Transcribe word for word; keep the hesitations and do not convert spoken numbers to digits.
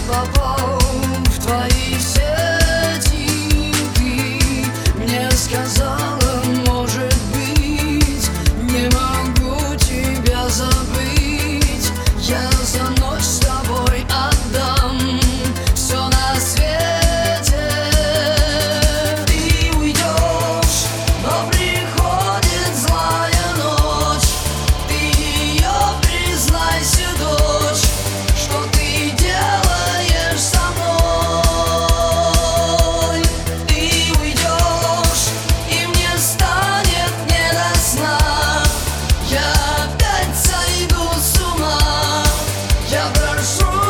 попал в твои сети, ты мне сказала, может быть, не могу тебя забыть. Я за ночь с тобой отдам все на свете. Ты уйдешь, но приходит злая ночь. Ты ее, признайся, дочь, что ты делаешь со мной. Ты уйдешь, и мне станет не до сна. Я опять сойду с ума. Я прошу